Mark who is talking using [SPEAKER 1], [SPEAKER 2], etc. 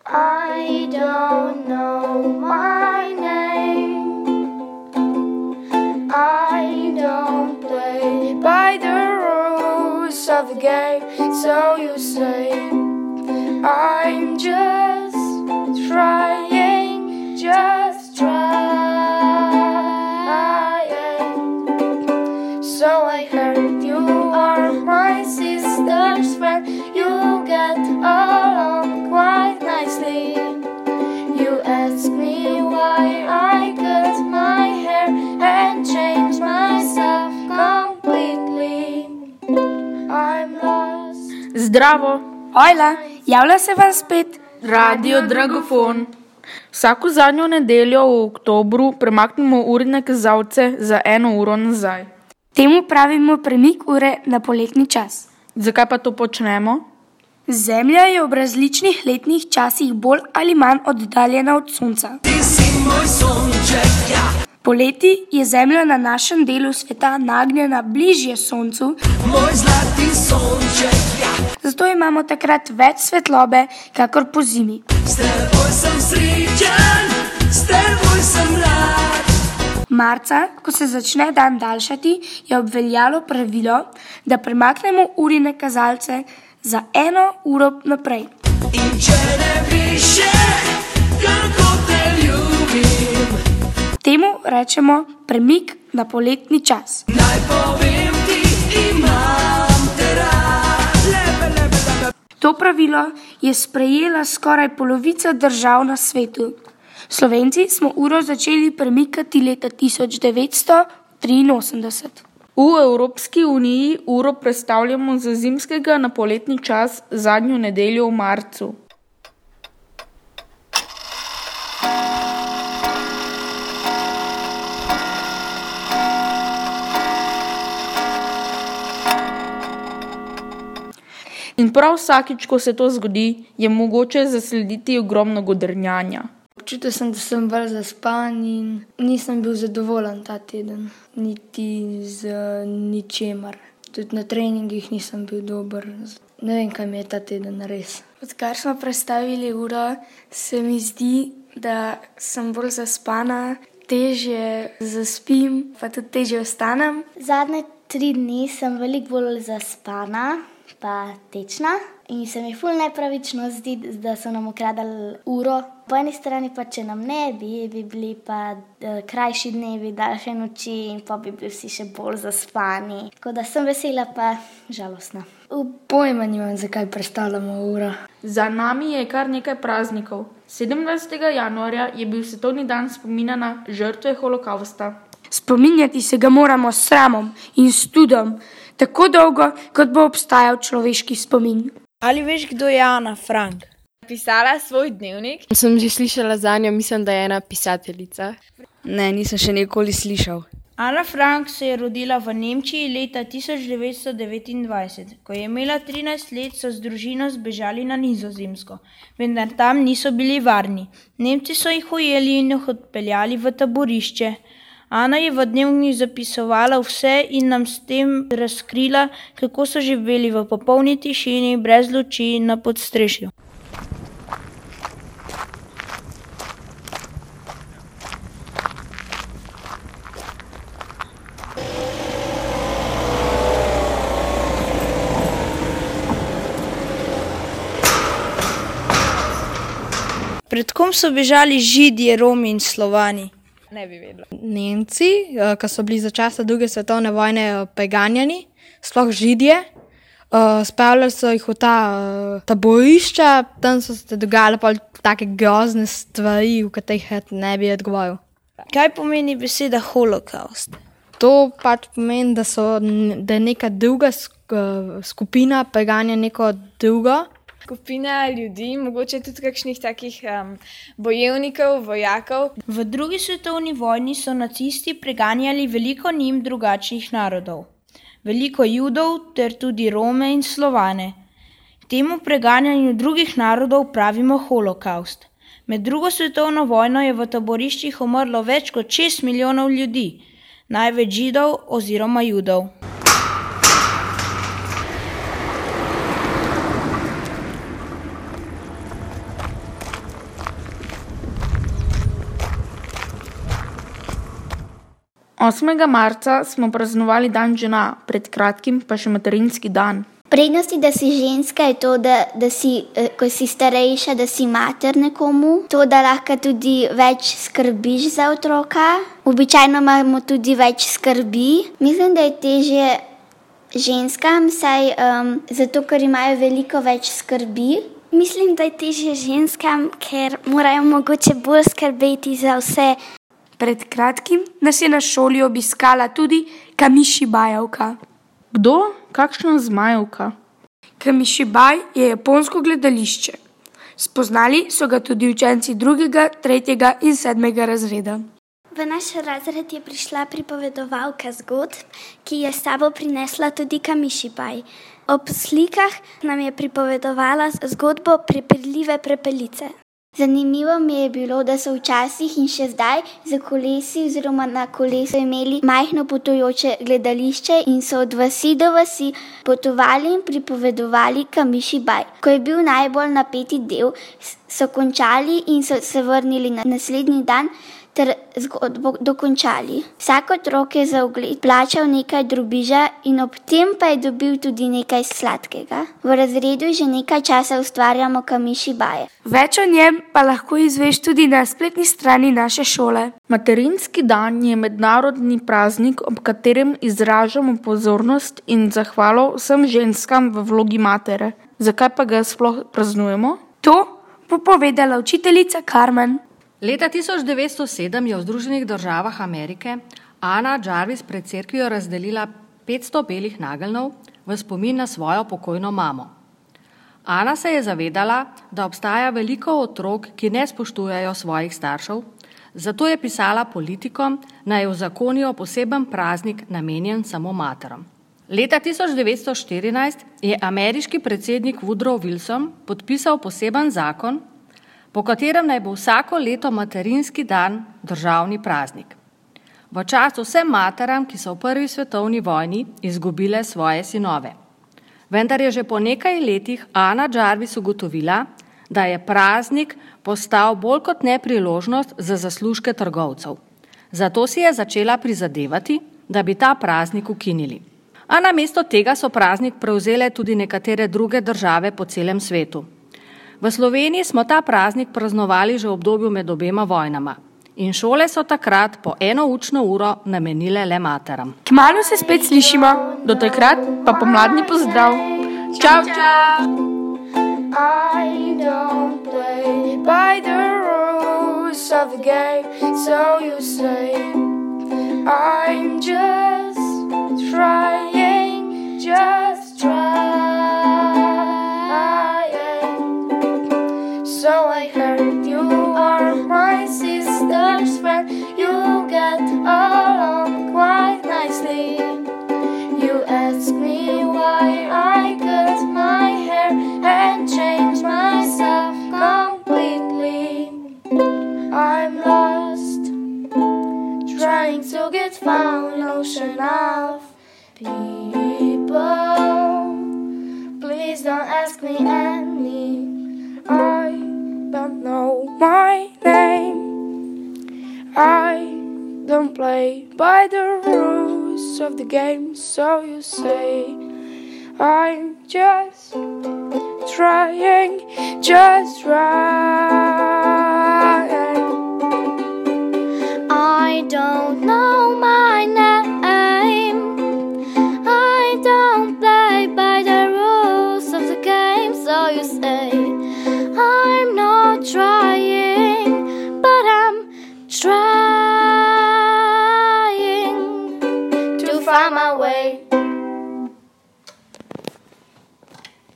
[SPEAKER 1] I don't know my name. I don't play by the rules of the game. So you say I'm just trying, just trying. So I heard you are my sister's friend. You get along quite nicely. You ask me why I cut my hair and changed myself completely. I'm lost.
[SPEAKER 2] Zdravo!
[SPEAKER 3] Ojla, javlja se vam spet
[SPEAKER 2] Radio Dragofon. Vsako zadnjo nedeljo v oktobru premaknemo urne kazalce za 1 uro nazaj.
[SPEAKER 3] Temu pravimo premik ure na poletni čas.
[SPEAKER 2] Zakaj pa to počnemo?
[SPEAKER 3] Zemlja je ob različnih letnih časih bolj ali manj oddaljena od Sonca.
[SPEAKER 4] Ti si moj sonček, ja.
[SPEAKER 3] Poleti je Zemlja na našem delu sveta nagnjena bližje Soncu,
[SPEAKER 4] Moj zlati sonček, ja.
[SPEAKER 3] zato imamo takrat več svetlobe, kakor po zimi.
[SPEAKER 4] S teboj sem srečen, s teboj sem rad.
[SPEAKER 3] Marca, ko se začne dan daljšati, je obveljalo pravilo, da premaknemo urine kazalce za 1 uro naprej.
[SPEAKER 4] In če ne više, kako te ljubim,
[SPEAKER 3] Temu rečemo premik na poletni čas.
[SPEAKER 4] naj povem ti, imam te rad. Lepe.
[SPEAKER 3] To pravilo je sprejela skoraj polovica držav na svetu. Slovenci smo uro začeli premikati leta 1983.
[SPEAKER 2] V Evropski uniji uro prestavljamo z zimskega na poletni čas zadnjo nedeljo v marcu. In prav vsakič, ko se to zgodi, je mogoče zaslediti ogromno godrnjanja.
[SPEAKER 1] Občutil sem, da sem bolj zaspan in nisem bil zadovoljen ta teden, niti z ničemer. Tudi na treningih nisem bil dober. Ne vem, kaj mi je ta teden res. Odkar smo prestavili uro, se mi zdi, da sem bolj zaspana, težje zaspim, pa tudi težje vstanem.
[SPEAKER 5] Zadnje 3 dni sem veliko bolj zaspana, pa tečna. In se mi ful nepravično zdi, da so nam ukradali uro. Po eni strani pa, če nam ne bi bili pa krajši dnevi, daljše noči in pa bi bili vsi še bolj zaspani. Tako da sem vesela pa žalostna.
[SPEAKER 1] Pojma nimam, zakaj prestavljamo uro.
[SPEAKER 2] Za nami je kar nekaj praznikov. 27. januarja je bil svetovni dan spomina na žrtve holokavsta.
[SPEAKER 3] Spominjati se ga moramo s sramom in studom, tako dolgo, kot bo obstajal človeški spomin.
[SPEAKER 6] Ali veš, kdo je Ana Frank?
[SPEAKER 7] Pisala svoj dnevnik.
[SPEAKER 8] Sem že slišala za njo, mislim, da je ena pisateljica.
[SPEAKER 9] Ne, nisem še nikoli slišal.
[SPEAKER 6] Ana Frank se je rodila v Nemčiji leta 1929. Ko je imela 13 let, so z družino zbežali na Nizozemsko, vendar tam niso bili varni. Nemci so jih ujeli in jih odpeljali v taborišče. Ana je v dnevnik zapisovala vse in nam s tem razkrila, kako so živeli v popolni tišini, brez luči na podstrešju. Pred kom so bežali Židje, Romi in Slovani?
[SPEAKER 7] Ne bi vedela.
[SPEAKER 10] Nemci, ki so bili za časa druge svetovne vojne preganjani, sploh Židje. Spravljali so jih v ta taborišča, tam so se dogajale take grozne stvari, v katerih ne bi odgovoril.
[SPEAKER 6] Kaj pomeni beseda holokaust?
[SPEAKER 10] To pač pomeni, da je neka druga skupina preganja neko drugo.
[SPEAKER 7] Skupina ljudi, mogoče tudi kakšnih takih bojevnikov, vojakov.
[SPEAKER 6] V drugi svetovni vojni so nacisti preganjali veliko njim drugačnih narodov. Veliko Judov ter tudi Rome in Slovane. Temu preganjanju drugih narodov pravimo holokaust. Med drugo svetovno vojno je v taboriščih umrlo več kot 6 milijonov ljudi, največ Židov oziroma Judov.
[SPEAKER 2] 8. marca smo praznovali dan žena, pred kratkim pa še materinski dan.
[SPEAKER 5] Prednosti, da si ženska, je to, da si, ko si starejša, da si mater nekomu. To, da lahko tudi več skrbiš za otroka. Običajno imamo tudi več skrbi. Mislim, da je težje ženskam, saj zato, ker imajo veliko več skrbi.
[SPEAKER 11] Mislim, da je težje ženskam, ker morajo mogoče bolj skrbeti za vse.
[SPEAKER 3] Pred kratkim nas je na šoli obiskala tudi Kamishibayevka.
[SPEAKER 2] Kdo? Kakšna zmajevka?
[SPEAKER 3] Kamishibai je japonsko gledališče. Spoznali so ga tudi učenci 2., 3. in 7. razreda.
[SPEAKER 11] V naš razred je prišla pripovedovalka zgodb, ki je s sabo prinesla tudi Kamishibai. Ob slikah nam je pripovedovala zgodbo prepirljive prepelice.
[SPEAKER 5] Zanimivo mi je bilo, da so včasih in še zdaj za kolesi oziroma na kolesu imeli majhno potujoče gledališče in so od vasi do vasi potovali in pripovedovali Kamishibai. Ko je bil najbolj napeti del, so končali in so se vrnili na naslednji dan ter zgodbo dokončali. Vsak otrok je za ogled plačal nekaj drobiža in ob tem pa je dobil tudi nekaj sladkega. V razredu že nekaj časa ustvarjamo Kamishibaje.
[SPEAKER 3] Več o njem pa lahko izveš tudi na spletni strani naše šole.
[SPEAKER 2] Materinski dan je mednarodni praznik, ob katerem izražamo pozornost in zahvalo vsem ženskam v vlogi matere. Zakaj pa ga sploh praznujemo?
[SPEAKER 3] To bo povedala učiteljica Carmen.
[SPEAKER 12] Leta 1907 je v Združenih državah Amerike Anna Jarvis pred cerkvijo razdelila 500 belih nageljnov v spomin na svojo pokojno mamo. Anna se je zavedala, da obstaja veliko otrok, ki ne spoštujejo svojih staršev, zato je pisala politikom, naj uzakonijo poseben praznik namenjen samo materam. Leta 1914 je ameriški predsednik Woodrow Wilson podpisal poseben zakon, po katerem naj bo vsako leto materinski dan državni praznik. V času vsem materam, ki so v prvi svetovni vojni izgubile svoje sinove. Vendar je že po nekaj letih Anna Jarvis ugotovila, da je praznik postal bolj kot ne priložnost za zaslužke trgovcev. Zato si je začela prizadevati, da bi ta praznik ukinili. A namesto tega so praznik prevzele tudi nekatere druge države po celem svetu. V Sloveniji smo ta praznik praznovali že v obdobju med obema vojnama in šole so takrat po 1 učno uro namenile le materam.
[SPEAKER 3] Kmalu se spet slišimo.
[SPEAKER 2] Do takrat pa pomladni pozdrav. Čau, čau!
[SPEAKER 4] I don't play by the rules of the game, so you say. I'm just trying, just trying. So I heard you are my sister's friend. You get along quite nicely. You ask me why I cut my hair and change myself completely. I'm lost, trying to get found, ocean of people. Please don't ask me any. I don't know my name. I don't play by the rules of the game, so you say. I'm just trying, just trying.
[SPEAKER 11] I don't know my name. I don't play by the rules of the game, so you say. I'm not trying, but I'm trying to find my way.